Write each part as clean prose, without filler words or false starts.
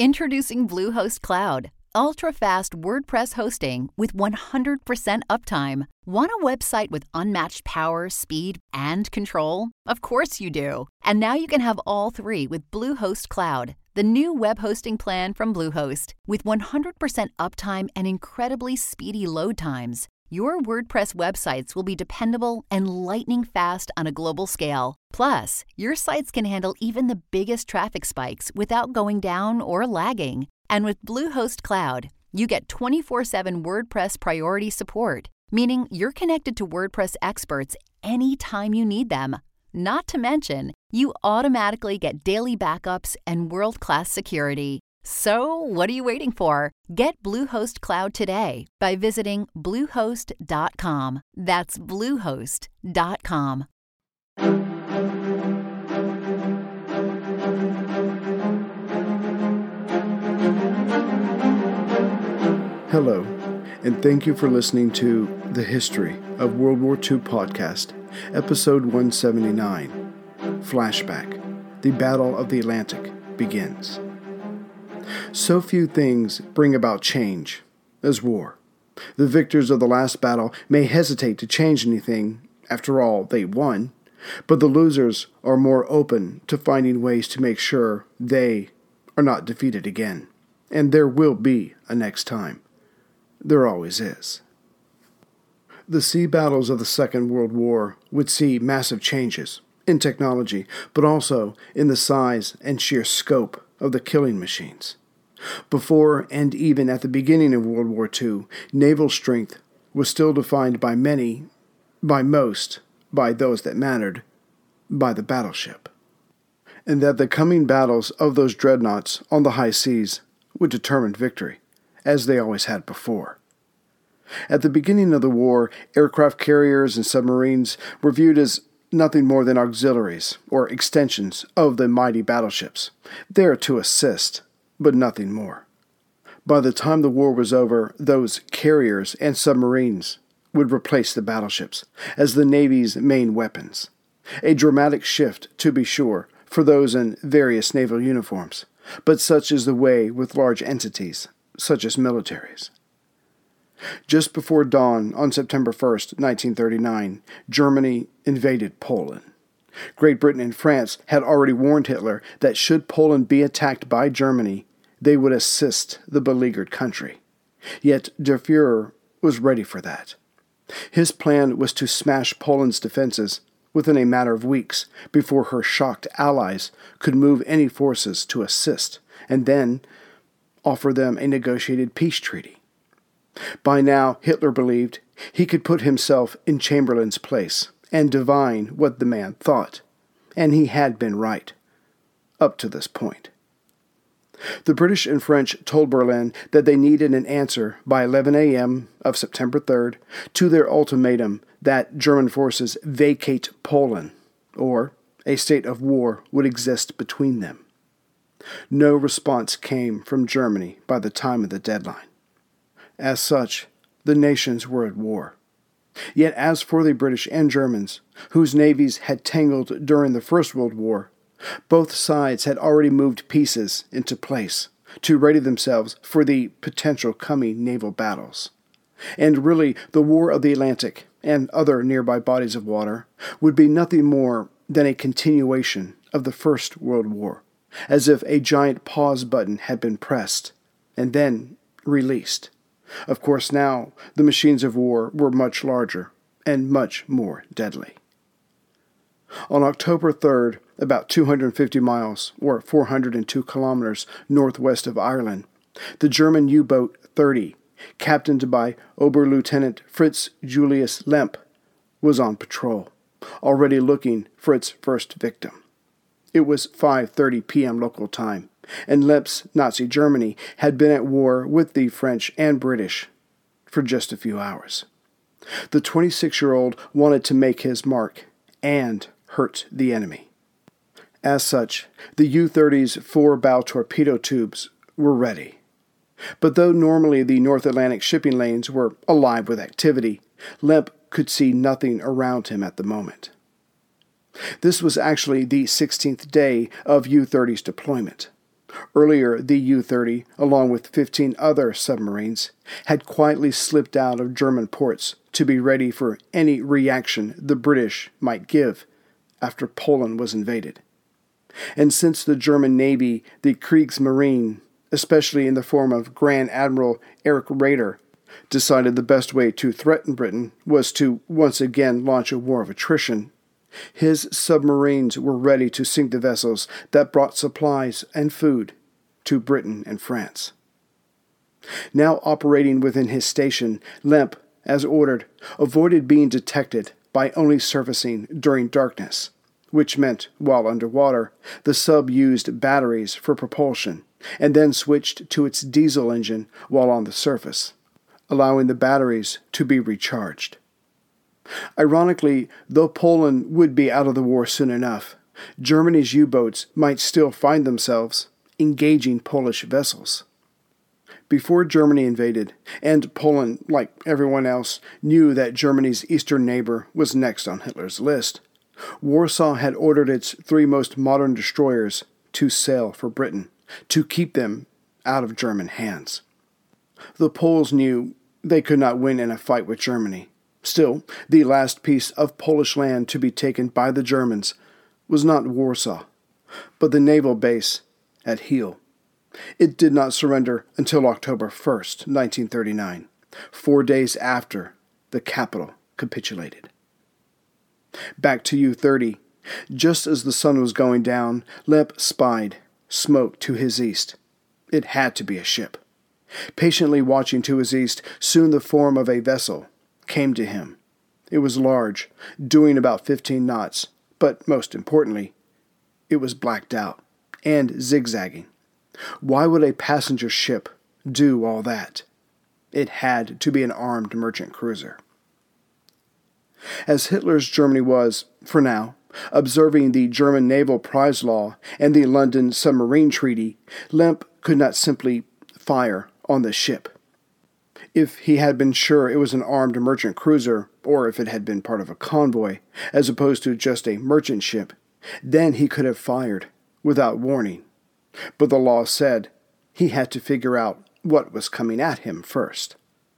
Introducing Bluehost Cloud, ultra-fast WordPress hosting with 100% uptime. Want a website with unmatched power, speed, and control? Of course you do. And now you can have all three with Bluehost Cloud, the new web hosting plan from Bluehost. With 100% uptime and incredibly speedy load times, your WordPress websites will be dependable and lightning fast on a global scale. Plus, your sites can handle even the biggest traffic spikes without going down or lagging. And with Bluehost Cloud, you get 24/7 WordPress priority support, meaning you're connected to WordPress experts anytime you need them. Not to mention, you automatically get daily backups and world-class security. So, what are you waiting for? Get Bluehost Cloud today by visiting Bluehost.com. That's Bluehost.com. Hello, and thank you for listening to The History of World War II podcast, episode 179, Flashback, The Battle of the Atlantic begins. So few things bring about change as war. The victors of the last battle may hesitate to change anything. After all, they won. But the losers are more open to finding ways to make sure they are not defeated again. And there will be a next time. There always is. The sea battles of the Second World War would see massive changes in technology, but also in the size and sheer scope of the killing machines. Before and even at the beginning of World War II, naval strength was still defined by many, by most, by those that mattered, by the battleship. And that the coming battles of those dreadnoughts on the high seas would determine victory, as they always had before. At the beginning of the war, aircraft carriers and submarines were viewed as nothing more than auxiliaries or extensions of the mighty battleships, there to assist, but nothing more. By the time the war was over, those carriers and submarines would replace the battleships as the Navy's main weapons. A dramatic shift, to be sure, for those in various naval uniforms, but such is the way with large entities, such as militaries. Just before dawn on September 1st, 1939, Germany invaded Poland. Great Britain and France had already warned Hitler that should Poland be attacked by Germany, they would assist the beleaguered country. Yet Der Fuhrer was ready for that. His plan was to smash Poland's defenses within a matter of weeks before her shocked allies could move any forces to assist, and then offer them a negotiated peace treaty. By now, Hitler believed he could put himself in Chamberlain's place and divine what the man thought, and he had been right, up to this point. The British and French told Berlin that they needed an answer by 11 a.m. of September 3rd to their ultimatum that German forces vacate Poland, or a state of war would exist between them. No response came from Germany by the time of the deadline. As such, the nations were at war. Yet as for the British and Germans, whose navies had tangled during the First World War, both sides had already moved pieces into place to ready themselves for the potential coming naval battles. And really, the War of the Atlantic and other nearby bodies of water would be nothing more than a continuation of the First World War, as if a giant pause button had been pressed and then released. Of course, now the machines of war were much larger and much more deadly. On October 3rd, about 250 miles, or 402 kilometers northwest of Ireland, the German U-boat 30, captained by Oberlieutenant Fritz Julius Lemp, was on patrol, already looking for its first victim. It was 5:30 p.m. local time, and Lemp's Nazi Germany had been at war with the French and British for just a few hours. The 26-year-old wanted to make his mark and hurt the enemy. As such, the U-30's 4 bow torpedo tubes were ready. But though normally the North Atlantic shipping lanes were alive with activity, Lemp could see nothing around him at the moment. This was actually the 16th day of U-30's deployment. Earlier, the U-30, along with 15 other submarines, had quietly slipped out of German ports to be ready for any reaction the British might give after Poland was invaded. And since the German Navy, the Kriegsmarine, especially in the form of Grand Admiral Erich Raeder, decided the best way to threaten Britain was to once again launch a war of attrition, his submarines were ready to sink the vessels that brought supplies and food to Britain and France. Now operating within his station, Lemp, as ordered, avoided being detected by only surfacing during darkness, which meant, while underwater, the sub used batteries for propulsion and then switched to its diesel engine while on the surface, allowing the batteries to be recharged. Ironically, though Poland would be out of the war soon enough, Germany's U-boats might still find themselves engaging Polish vessels. Before Germany invaded, and Poland, like everyone else, knew that Germany's eastern neighbor was next on Hitler's list, Warsaw had ordered its 3 most modern destroyers to sail for Britain, to keep them out of German hands. The Poles knew they could not win in a fight with Germany. Still, the last piece of Polish land to be taken by the Germans was not Warsaw, but the naval base at Kiel. It did not surrender until October 1st, 1939, 4 days after the capital capitulated. Back to U-30. Just as the sun was going down, Lemp spied smoke to his east. It had to be a ship. Patiently watching to his east, soon the form of a vessel came to him. It was large, doing about 15 knots, but most importantly, it was blacked out and zigzagging. Why would a passenger ship do all that? It had to be an armed merchant cruiser. As Hitler's Germany was, for now, observing the German naval prize law and the London Submarine Treaty, Lemp could not simply fire on the ship. If he had been sure it was an armed merchant cruiser, or if it had been part of a convoy, as opposed to just a merchant ship, then he could have fired without warning. But the law said he had to figure out what was coming at him first.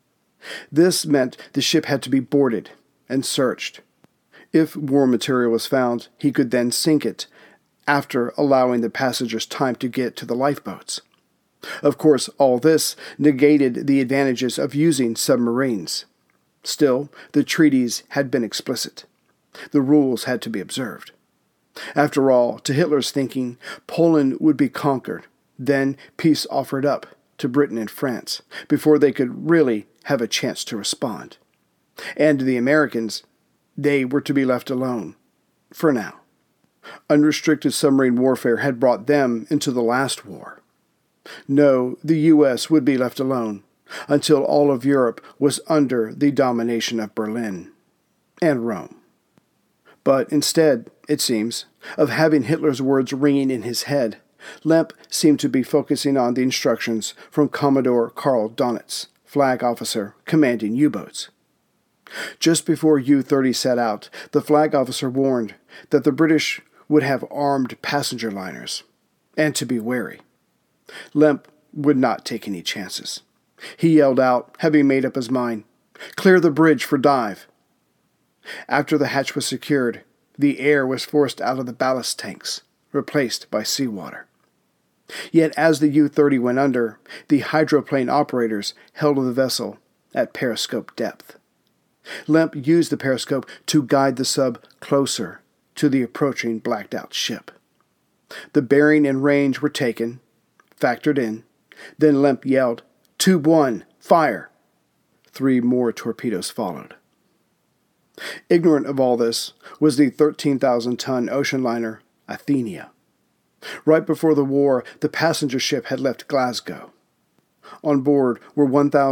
This meant the ship had to be boarded and searched. If war material was found, he could then sink it, after allowing the passengers time to get to the lifeboats. Of course, all this negated the advantages of using submarines. Still, the treaties had been explicit. The rules had to be observed. After all, to Hitler's thinking, Poland would be conquered, then peace offered up to Britain and France, before they could really have a chance to respond. And the Americans, they were to be left alone, for now. Unrestricted submarine warfare had brought them into the last war. No, the U.S. would be left alone until all of Europe was under the domination of Berlin and Rome. But instead, it seems, of having Hitler's words ringing in his head, Lemp seemed to be focusing on the instructions from Commodore Karl Donitz, flag officer commanding U-boats. Just before U-30 set out, the flag officer warned that the British would have armed passenger liners, and to be wary. Lemp would not take any chances. He yelled out, having made up his mind, "Clear the bridge for dive." After the hatch was secured, the air was forced out of the ballast tanks, replaced by seawater. Yet as the U-30 went under, the hydroplane operators held the vessel at periscope depth. Lemp used the periscope to guide the sub closer to the approaching blacked-out ship. The bearing and range were taken, factored in. Then Lemp yelled, "Tube 1, fire!" 3 more torpedoes followed. Ignorant of all this was the 13,000-ton ocean liner Athenia. Right before the war, the passenger ship had left Glasgow. On board were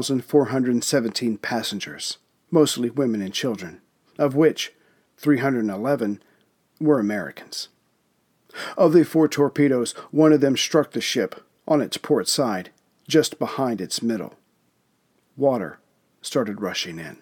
1,417 passengers, mostly women and children, of which 311 were Americans. Of the 4 torpedoes, one of them struck the ship on its port side, just behind its middle. Water started rushing in.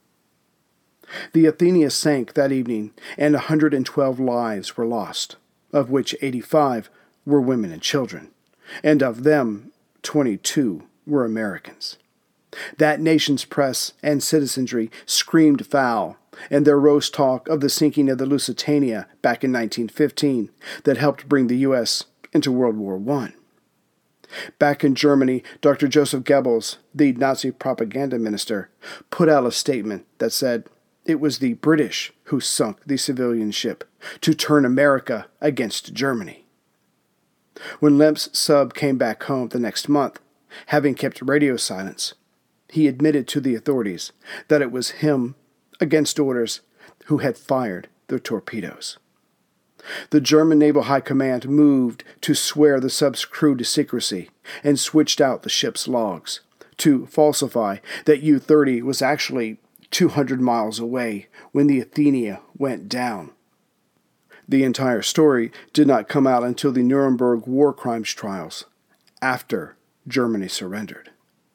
The Athenia sank that evening, and 112 lives were lost, of which 85 were women and children, and of them, 22 were Americans. That nation's press and citizenry screamed foul, and there rose talk of the sinking of the Lusitania back in 1915 that helped bring the U.S. into World War I. Back in Germany, Dr. Joseph Goebbels, the Nazi propaganda minister, put out a statement that said it was the British who sunk the civilian ship to turn America against Germany. When Lemp's sub came back home the next month, having kept radio silence, he admitted to the authorities that it was him, against orders, who had fired the torpedoes. The German Naval High Command moved to swear the sub's crew to secrecy and switched out the ship's logs to falsify that U-30 was actually 200 miles away when the Athenia went down. The entire story did not come out until the Nuremberg war crimes trials, after Germany surrendered.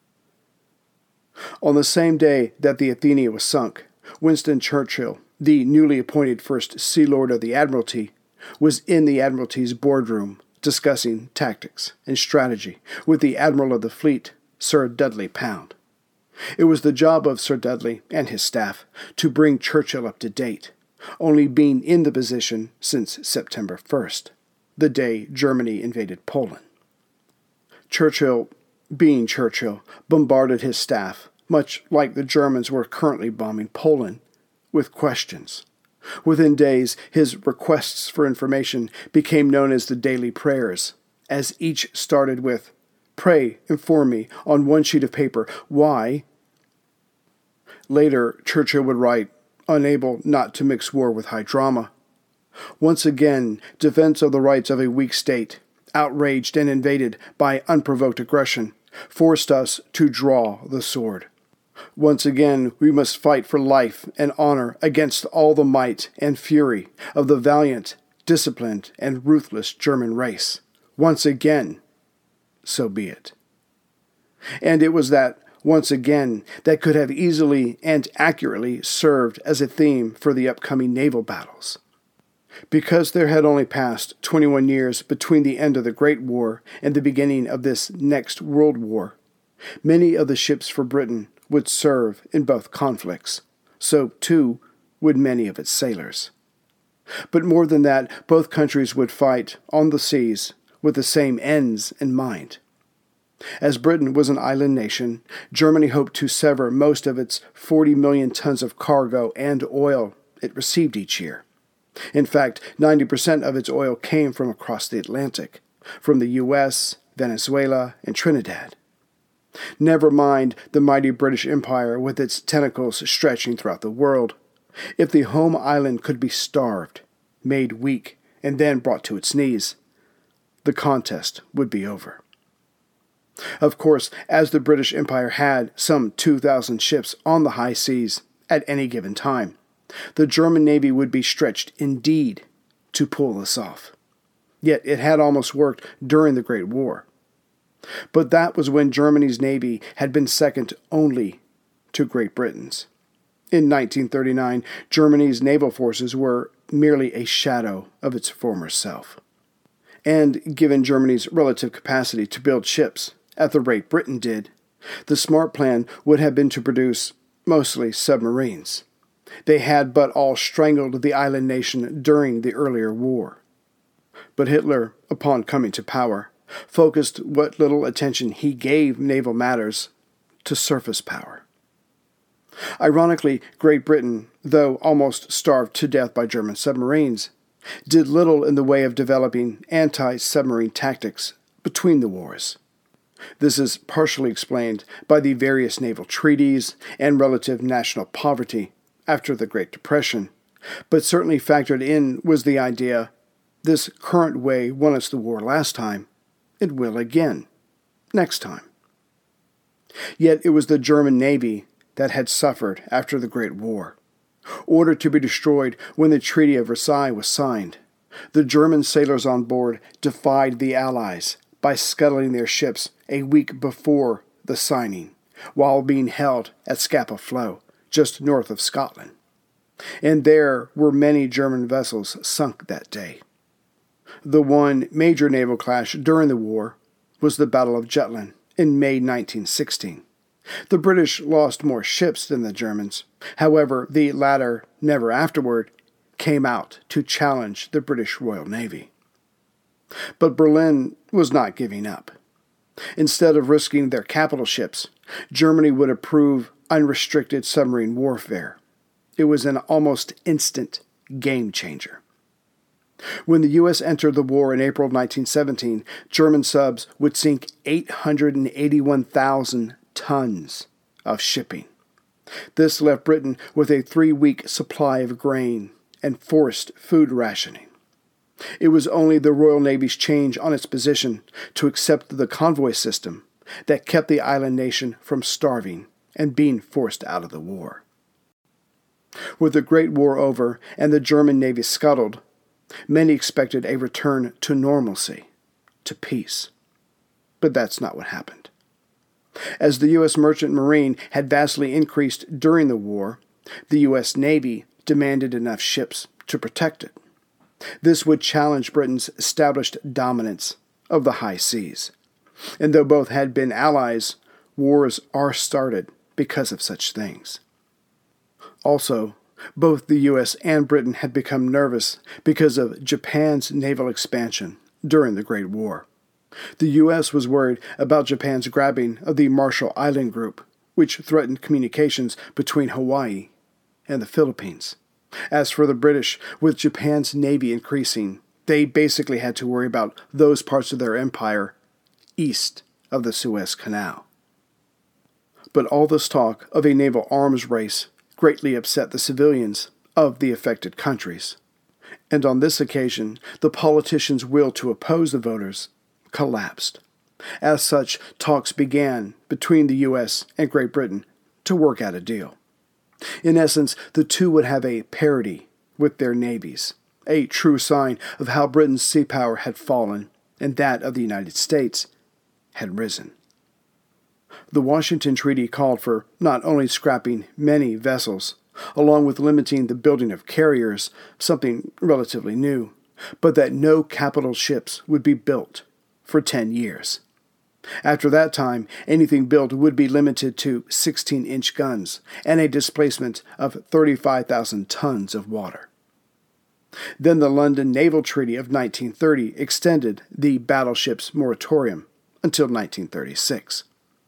On the same day that the Athenia was sunk, Winston Churchill, the newly appointed First Sea Lord of the Admiralty, was in the Admiralty's boardroom discussing tactics and strategy with the Admiral of the Fleet, Sir Dudley Pound. It was the job of Sir Dudley and his staff to bring Churchill up to date, only being in the position since September 1st, the day Germany invaded Poland. Churchill, being Churchill, bombarded his staff, much like the Germans were currently bombing Poland, with questions. Within days, his requests for information became known as the daily prayers, as each started with, "Pray, inform me, on one sheet of paper, why." Later, Churchill would write, unable not to mix war with high drama. Once again, defense of the rights of a weak state, outraged and invaded by unprovoked aggression, forced us to draw the sword. Once again, we must fight for life and honor against all the might and fury of the valiant, disciplined, and ruthless German race. Once again, so be it. And it was that once again that could have easily and accurately served as a theme for the upcoming naval battles. Because there had only passed 21 years between the end of the Great War and the beginning of this next World War, many of the ships for Britain would serve in both conflicts. So, too, would many of its sailors. But more than that, both countries would fight on the seas with the same ends in mind. As Britain was an island nation, Germany hoped to sever most of its 40 million tons of cargo and oil it received each year. In fact, 90% of its oil came from across the Atlantic, from the U.S., Venezuela, and Trinidad. Never mind the mighty British Empire with its tentacles stretching throughout the world. If the home island could be starved, made weak, and then brought to its knees, the contest would be over. Of course, as the British Empire had some 2,000 ships on the high seas at any given time, the German Navy would be stretched indeed to pull this off. Yet it had almost worked during the Great War. But that was when Germany's navy had been second only to Great Britain's. In 1939, Germany's naval forces were merely a shadow of its former self. And given Germany's relative capacity to build ships at the rate Britain did, the smart plan would have been to produce mostly submarines. They had but all strangled the island nation during the earlier war. But Hitler, upon coming to power, focused what little attention he gave naval matters to surface power. Ironically, Great Britain, though almost starved to death by German submarines, did little in the way of developing anti-submarine tactics between the wars. This is partially explained by the various naval treaties and relative national poverty after the Great Depression, but certainly factored in was the idea, this current way won us the war last time, it will again, next time. Yet it was the German Navy that had suffered after the Great War. Ordered to be destroyed when the Treaty of Versailles was signed, the German sailors on board defied the Allies by scuttling their ships a week before the signing, while being held at Scapa Flow, just north of Scotland. And there were many German vessels sunk that day. The one major naval clash during the war, was the Battle of Jutland in May 1916. The British lost more ships than the Germans. However, the latter never afterward came out to challenge the British Royal Navy. But Berlin was not giving up. Instead of risking their capital ships, Germany would approve unrestricted submarine warfare. It was an almost instant game changer. When the U.S. entered the war in April 1917, German subs would sink 881,000 tons of shipping. This left Britain with a 3-week supply of grain and forced food rationing. It was only the Royal Navy's change on its position to accept the convoy system that kept the island nation from starving and being forced out of the war. With the Great War over and the German Navy scuttled, many expected a return to normalcy, to peace. But that's not what happened. As the U.S. Merchant Marine had vastly increased during the war, the U.S. Navy demanded enough ships to protect it. This would challenge Britain's established dominance of the high seas. And though both had been allies, wars are started because of such things. Also, both the U.S. and Britain had become nervous because of Japan's naval expansion during the Great War. The U.S. was worried about Japan's grabbing of the Marshall Island Group, which threatened communications between Hawaii and the Philippines. As for the British, with Japan's navy increasing, they basically had to worry about those parts of their empire east of the Suez Canal. But all this talk of a naval arms race greatly upset the civilians of the affected countries. And on this occasion, the politicians' will to oppose the voters collapsed. As such, talks began between the U.S. and Great Britain to work out a deal. In essence, the two would have a parity with their navies, a true sign of how Britain's sea power had fallen and that of the United States had risen. The Washington Treaty called for not only scrapping many vessels, along with limiting the building of carriers, something relatively new, but that no capital ships would be built for 10 years. After that time, anything built would be limited to 16-inch guns and a displacement of 35,000 tons of water. Then the London Naval Treaty of 1930 extended the battleships moratorium until 1936.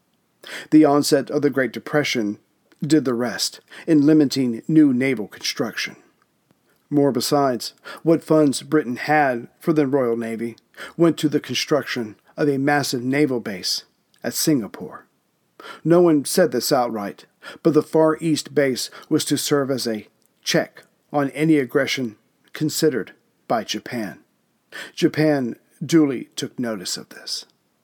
The onset of the Great Depression did the rest in limiting new naval construction. More besides, what funds Britain had for the Royal Navy went to the construction of a massive naval base at Singapore. No one said this outright, but the Far East base was to serve as a check on any aggression considered by Japan. Japan duly took notice of this.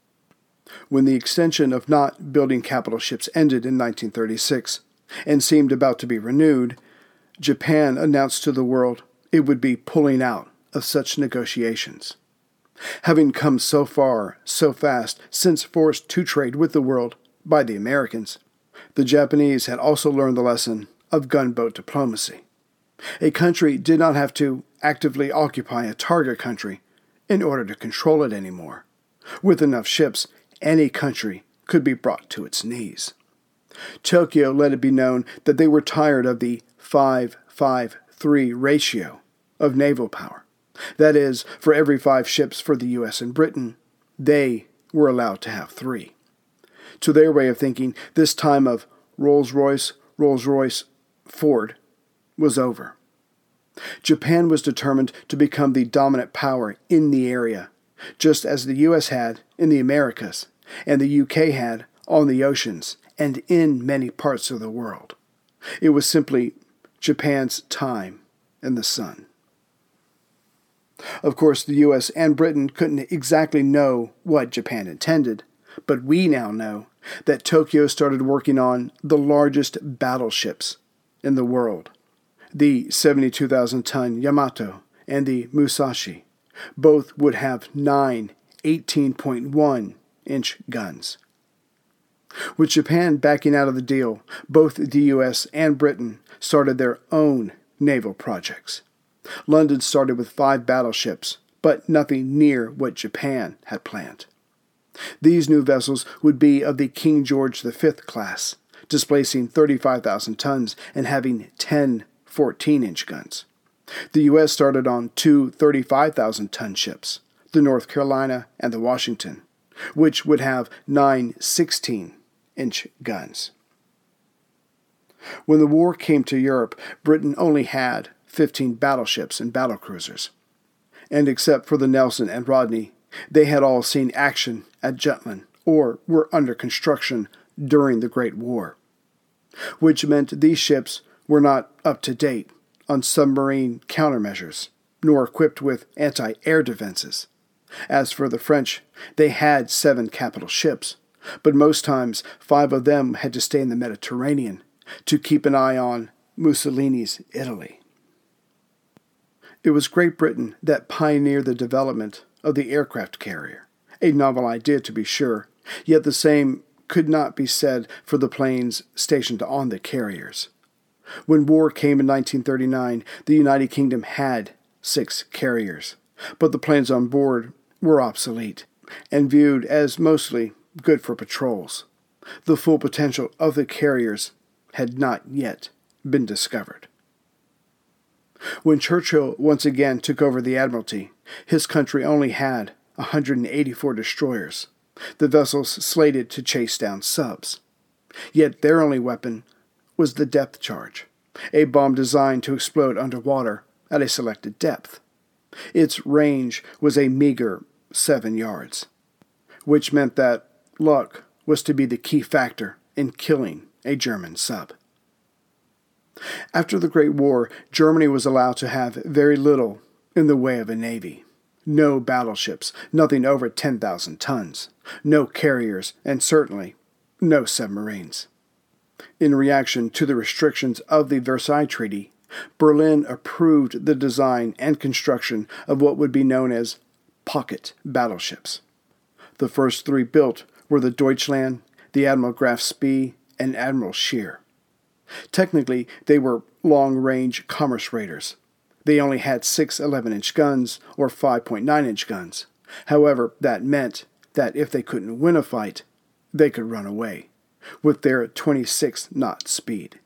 When the extension of not building capital ships ended in 1936 and seemed about to be renewed, Japan announced to the world it would be pulling out of such negotiations. Having come so far, so fast, since forced to trade with the world by the Americans, the Japanese had also learned the lesson of gunboat diplomacy. A country did not have to actively occupy a target country in order to control it anymore. With enough ships, any country could be brought to its knees. Tokyo let it be known that they were tired of the 5-5-3 ratio of naval power. That is, for every 5 ships for the U.S. and Britain, they were allowed to have 3. To their way of thinking, this time of Rolls-Royce, Ford was over. Japan was determined to become the dominant power in the area, just as the U.S. had in the Americas, and the U.K. had on the oceans and in many parts of the world. It was simply Japan's time in the sun. Of course, the U.S. and Britain couldn't exactly know what Japan intended, but we now know that Tokyo started working on the largest battleships in the world, the 72,000-ton Yamato and the Musashi. Both would have 9 18.1-inch guns. With Japan backing out of the deal, both the U.S. and Britain started their own naval projects. London started with 5 battleships, but nothing near what Japan had planned. These new vessels would be of the King George V class, displacing 35,000 tons and having 10 14-inch guns. The U.S. started on two 35,000-ton ships, the North Carolina and the Washington, which would have 9 16-inch guns. When the war came to Europe, Britain only had 15 battleships and battlecruisers, and except for the Nelson and Rodney, they had all seen action at Jutland or were under construction during the Great War, which meant these ships were not up to date on submarine countermeasures, nor equipped with anti-air defenses. As for the French, they had 7 capital ships, but most times 5 of them had to stay in the Mediterranean to keep an eye on Mussolini's Italy. It was Great Britain that pioneered the development of the aircraft carrier, a novel idea to be sure, yet the same could not be said for the planes stationed on the carriers. When war came in 1939, the United Kingdom had 6 carriers, but the planes on board were obsolete and viewed as mostly good for patrols. The full potential of the carriers had not yet been discovered. When Churchill once again took over the Admiralty, his country only had 184 destroyers, the vessels slated to chase down subs. Yet their only weapon was the depth charge, a bomb designed to explode underwater at a selected depth. Its range was a meager 7 yards, which meant that luck was to be the key factor in killing a German sub. After the Great War, Germany was allowed to have very little in the way of a navy. No battleships, nothing over 10,000 tons, no carriers, and certainly no submarines. In reaction to the restrictions of the Versailles Treaty, Berlin approved the design and construction of what would be known as pocket battleships. The first 3 built were the Deutschland, the Admiral Graf Spee, and Admiral Scheer. Technically, they were long-range commerce raiders. They only had 6 11-inch guns or 5.9-inch guns. However, that meant that if they couldn't win a fight, they could run away with their 26-knot speed.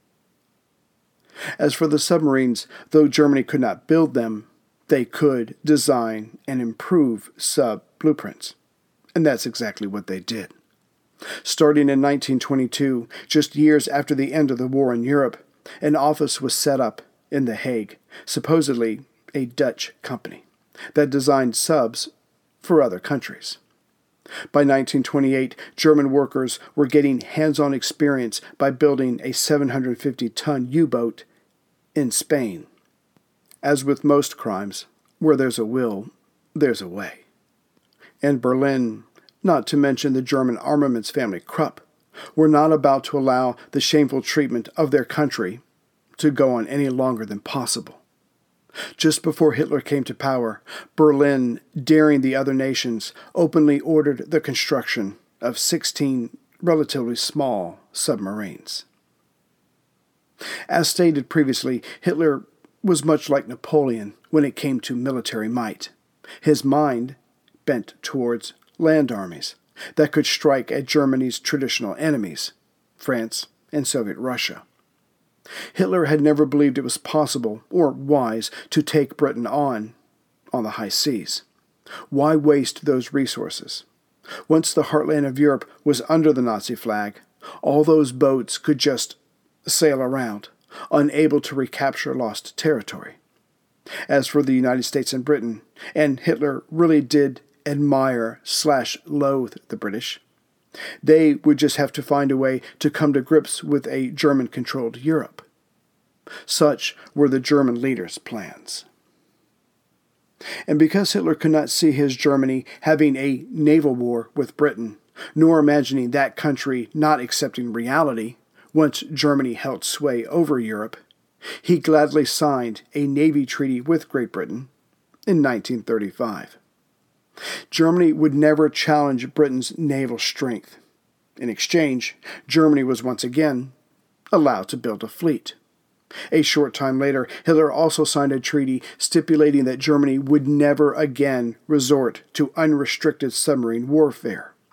As for the submarines, though Germany could not build them, they could design and improve sub-blueprints. And that's exactly what they did. Starting in 1922, just years after the end of the war in Europe, an office was set up in The Hague, supposedly a Dutch company, that designed subs for other countries. By 1928, German workers were getting hands-on experience by building a 750-ton U-boat in Spain. As with most crimes, where there's a will, there's a way. And Berlin, not to mention the German armaments family Krupp, were not about to allow the shameful treatment of their country to go on any longer than possible. Just before Hitler came to power, Berlin, daring the other nations, openly ordered the construction of 16 relatively small submarines. As stated previously, Hitler was much like Napoleon when it came to military might. His mind bent towards land armies that could strike at Germany's traditional enemies, France and Soviet Russia. Hitler had never believed it was possible or wise to take Britain on the high seas. Why waste those resources? Once the heartland of Europe was under the Nazi flag, all those boats could just sail around, unable to recapture lost territory. As for the United States and Britain, and Hitler really did admire/loathe the British, they would just have to find a way to come to grips with a German-controlled Europe. Such were the German leaders' plans. And because Hitler could not see his Germany having a naval war with Britain, nor imagining that country not accepting reality once Germany held sway over Europe, he gladly signed a navy treaty with Great Britain in 1935. Germany would never challenge Britain's naval strength. In exchange, Germany was once again allowed to build a fleet. A short time later, Hitler also signed a treaty stipulating that Germany would never again resort to unrestricted submarine warfare.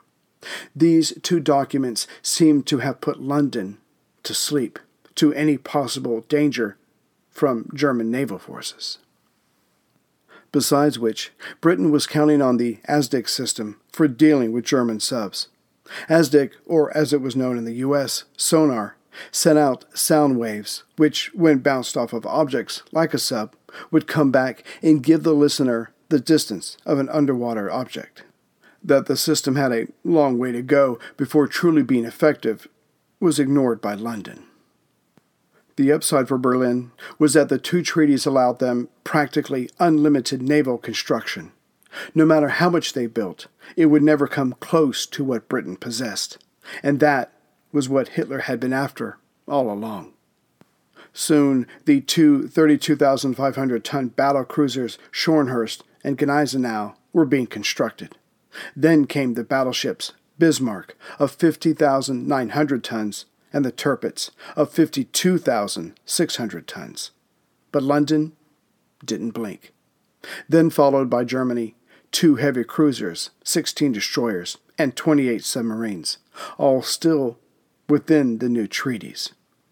These two documents seem to have put London to sleep to any possible danger from German naval forces. Besides which, Britain was counting on the ASDIC system for dealing with German subs. ASDIC, or as it was known in the U.S., sonar, sent out sound waves, which, when bounced off of objects like a sub, would come back and give the listener the distance of an underwater object. That the system had a long way to go before truly being effective was ignored by London. The upside for Berlin was that the two treaties allowed them practically unlimited naval construction. No matter how much they built, it would never come close to what Britain possessed, and that was what Hitler had been after all along. Soon, the two 32,500-ton battle cruisers Scharnhorst and Gneisenau were being constructed. Then came the battleships Bismarck of 50,900 tons and the Tirpitz of 52,600 tons. But London didn't blink. Then followed by Germany, 2 heavy cruisers, 16 destroyers, and 28 submarines, all still within the new treaties.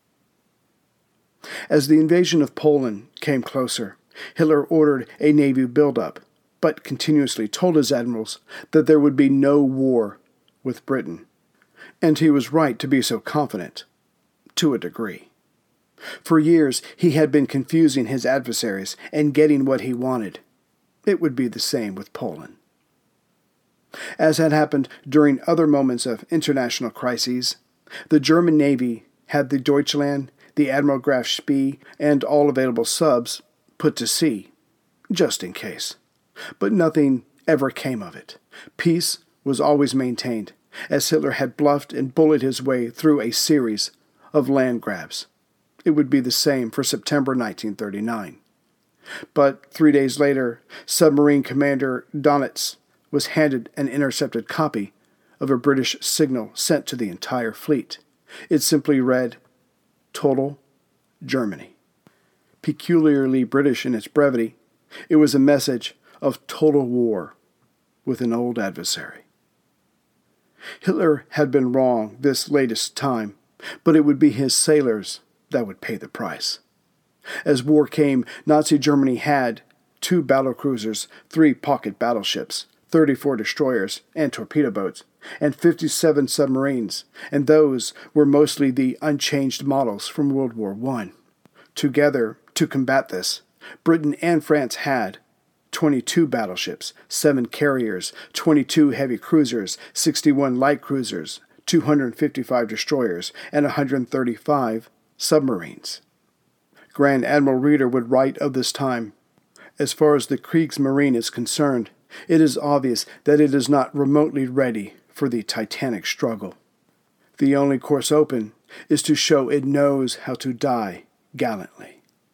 As the invasion of Poland came closer, Hitler ordered a navy buildup, but continuously told his admirals that there would be no war with Britain. And he was right to be so confident, to a degree. For years, he had been confusing his adversaries and getting what he wanted. It would be the same with Poland. As had happened during other moments of international crises, the German Navy had the Deutschland, the Admiral Graf Spee, and all available subs put to sea, just in case. But nothing ever came of it. Peace was always maintained, as Hitler had bluffed and bullied his way through a series of land grabs. It would be the same for September 1939. But 3 days later, submarine commander Dönitz was handed an intercepted copy of a British signal sent to the entire fleet. It simply read, "Total Germany." Peculiarly British in its brevity, it was a message of total war with an old adversary. Hitler had been wrong this latest time, but it would be his sailors that would pay the price. As war came, Nazi Germany had 2 battlecruisers, 3 pocket battleships, 34 destroyers and torpedo boats, and 57 submarines, and those were mostly the unchanged models from World War I. Together, to combat this, Britain and France had 22 battleships, 7 carriers, 22 heavy cruisers, 61 light cruisers, 255 destroyers, and 135 submarines. Grand Admiral Reeder would write of this time, "As far as the Kriegsmarine is concerned, it is obvious that it is not remotely ready for the titanic struggle. The only course open is to show it knows how to die gallantly."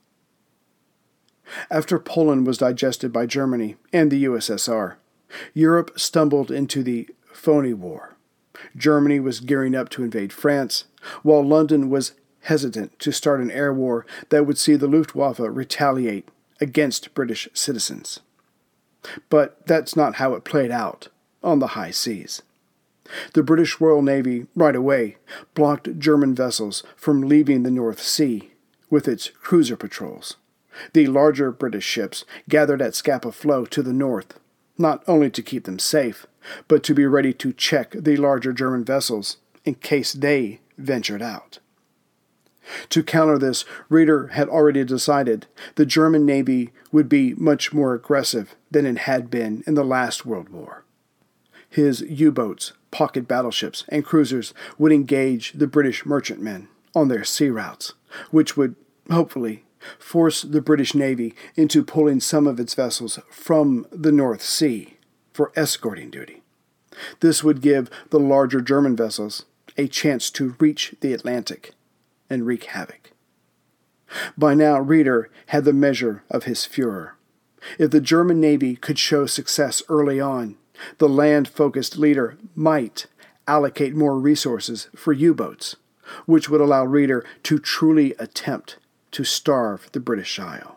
After Poland was digested by Germany and the USSR, Europe stumbled into the phony war. Germany was gearing up to invade France, while London was hesitant to start an air war that would see the Luftwaffe retaliate against British citizens. But that's not how it played out on the high seas. The British Royal Navy, right away, blocked German vessels from leaving the North Sea with its cruiser patrols. The larger British ships gathered at Scapa Flow to the north, not only to keep them safe, but to be ready to check the larger German vessels in case they ventured out. To counter this, Reeder had already decided the German Navy would be much more aggressive than it had been in the last World War. His U-boats, pocket battleships, and cruisers would engage the British merchantmen on their sea routes, which would, hopefully, force the British Navy into pulling some of its vessels from the North Sea for escorting duty. This would give the larger German vessels a chance to reach the Atlantic and wreak havoc. By now, Reeder had the measure of his Führer. If the German Navy could show success early on, the land-focused leader might allocate more resources for U-boats, which would allow Reeder to truly attempt to starve the British Isle.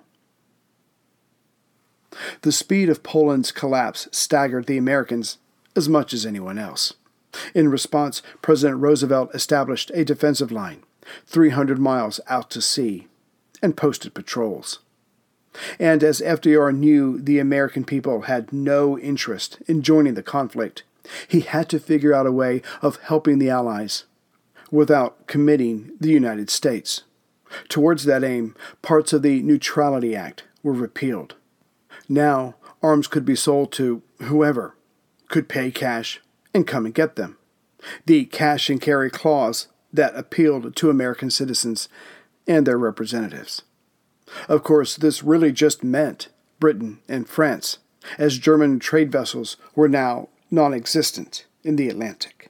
The speed of Poland's collapse staggered the Americans as much as anyone else. In response, President Roosevelt established a defensive line 300 miles out to sea and posted patrols. And as FDR knew the American people had no interest in joining the conflict, he had to figure out a way of helping the Allies without committing the United States. Towards that aim, parts of the Neutrality Act were repealed. Now, arms could be sold to whoever could pay cash and come and get them. The cash and carry clause that appealed to American citizens and their representatives. Of course, this really just meant Britain and France, as German trade vessels were now non-existent in the Atlantic.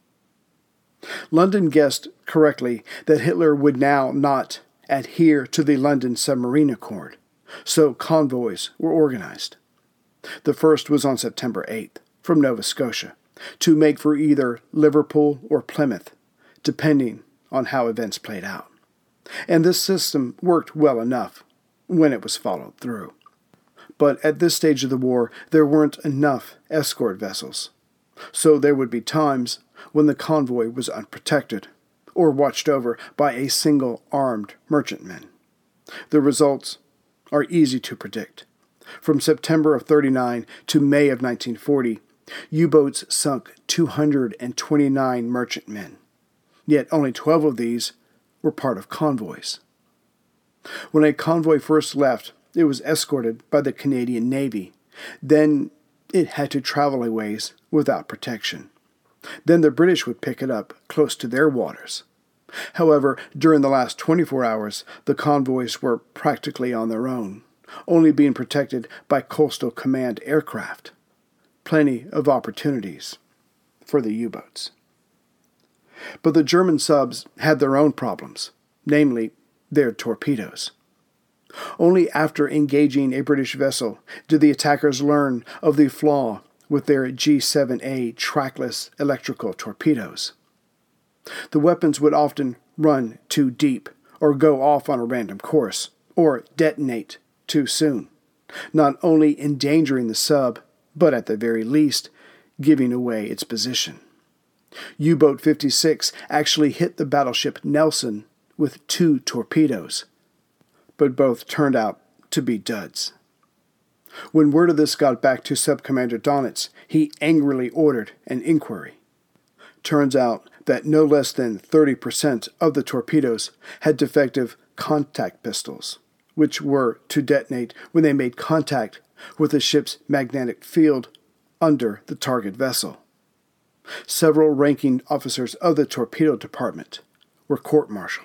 London guessed correctly that Hitler would now not adhere to the London Submarine Accord, so convoys were organized. The first was on September 8th from Nova Scotia to make for either Liverpool or Plymouth, depending on how events played out. And this system worked well enough when it was followed through. But at this stage of the war, there weren't enough escort vessels, so there would be times when the convoy was unprotected or watched over by a single armed merchantman. The results are easy to predict. From September of 1939 to May of 1940, U-boats sunk 229 merchantmen, yet only 12 of these were part of convoys. When a convoy first left, it was escorted by the Canadian Navy. Then it had to travel a ways without protection. Then the British would pick it up close to their waters. However, during the last 24 hours, the convoys were practically on their own, only being protected by Coastal Command aircraft. Plenty of opportunities for the U-boats. But the German subs had their own problems, namely their torpedoes. Only after engaging a British vessel did the attackers learn of the flaw with their G7A trackless electrical torpedoes. The weapons would often run too deep, or go off on a random course, or detonate too soon, not only endangering the sub, but at the very least, giving away its position. U-boat 56 actually hit the battleship Nelson with 2 torpedoes, but both turned out to be duds. When word of this got back to Sub-Commander Donitz, he angrily ordered an inquiry. Turns out that no less than 30% of the torpedoes had defective contact pistols, which were to detonate when they made contact with the ship's magnetic field under the target vessel. Several ranking officers of the torpedo department were court-martialed.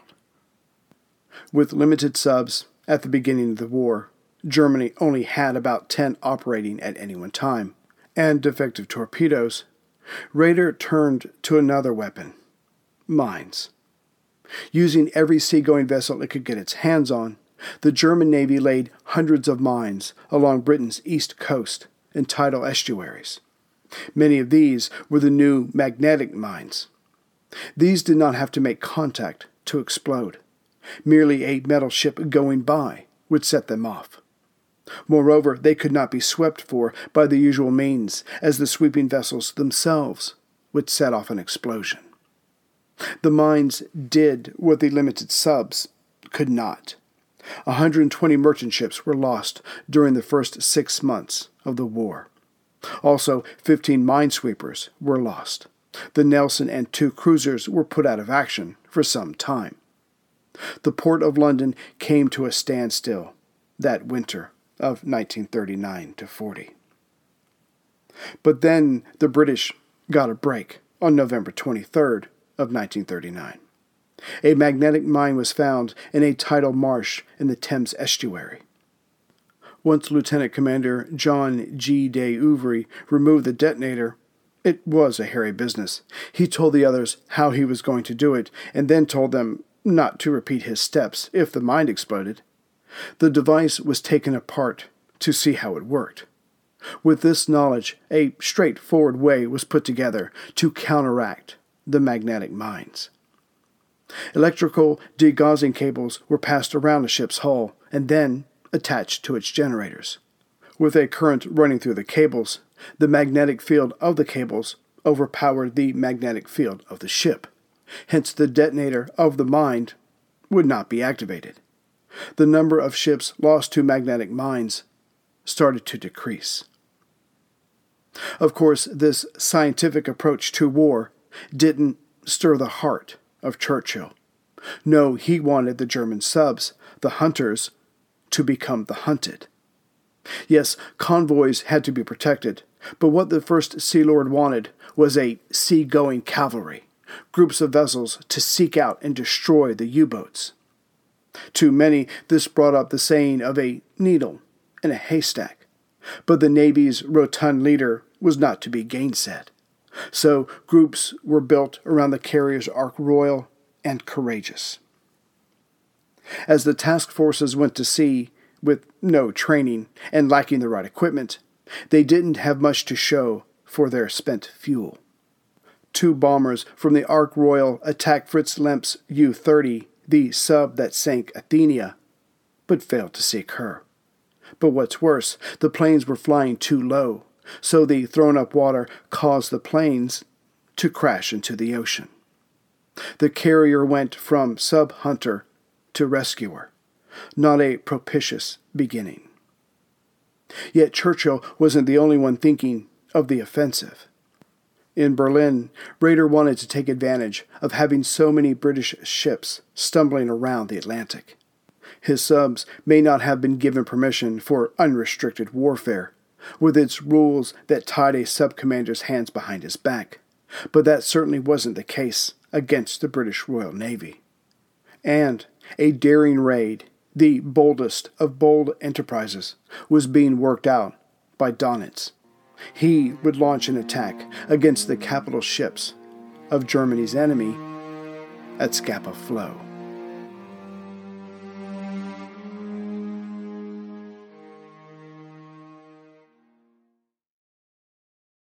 With limited subs at the beginning of the war, Germany only had about 10 operating at any one time, and defective torpedoes. Raeder turned to another weapon, mines. Using every seagoing vessel it could get its hands on, the German Navy laid hundreds of mines along Britain's east coast and tidal estuaries. Many of these were the new magnetic mines. These did not have to make contact to explode. Merely a metal ship going by would set them off. Moreover, they could not be swept for by the usual means, as the sweeping vessels themselves would set off an explosion. The mines did what the limited subs could not. 120 merchant ships were lost during the first 6 months of the war. Also, 15 minesweepers were lost. The Nelson and 2 cruisers were put out of action for some time. The port of London came to a standstill that winter of 1939-40. But then the British got a break on November 23rd of 1939. A magnetic mine was found in a tidal marsh in the Thames estuary. Once Lieutenant Commander John G. de Ouvry removed the detonator, it was a hairy business. He told the others how he was going to do it, and then told them not to repeat his steps if the mine exploded. The device was taken apart to see how it worked. With this knowledge, a straightforward way was put together to counteract the magnetic mines. Electrical degaussing cables were passed around the ship's hull and then attached to its generators. With a current running through the cables, the magnetic field of the cables overpowered the magnetic field of the ship. Hence, the detonator of the mine would not be activated. The number of ships lost to magnetic mines started to decrease. Of course, this scientific approach to war didn't stir the heart of Churchill. No, he wanted the German subs, the hunters, to become the hunted. Yes, convoys had to be protected, but what the First Sea Lord wanted was a sea-going cavalry, groups of vessels to seek out and destroy the U-boats. To many, this brought up the saying of a needle in a haystack, but the Navy's rotund leader was not to be gainsaid. So groups were built around the carriers Ark Royal and Courageous. As the task forces went to sea with no training and lacking the right equipment, they didn't have much to show for their spent fuel. 2 bombers from the Ark Royal attacked Fritz Lemp's U-30, the sub that sank Athenia, but failed to sink her. But what's worse, the planes were flying too low, so the thrown-up water caused the planes to crash into the ocean. The carrier went from sub-hunter to rescuer, not a propitious beginning. Yet Churchill wasn't the only one thinking of the offensive. In Berlin, Raeder wanted to take advantage of having so many British ships stumbling around the Atlantic. His subs may not have been given permission for unrestricted warfare, with its rules that tied a sub-commander's hands behind his back, but that certainly wasn't the case against the British Royal Navy. And a daring raid, the boldest of bold enterprises, was being worked out by Donitz. He would launch an attack against the capital ships of Germany's enemy at Scapa Flow.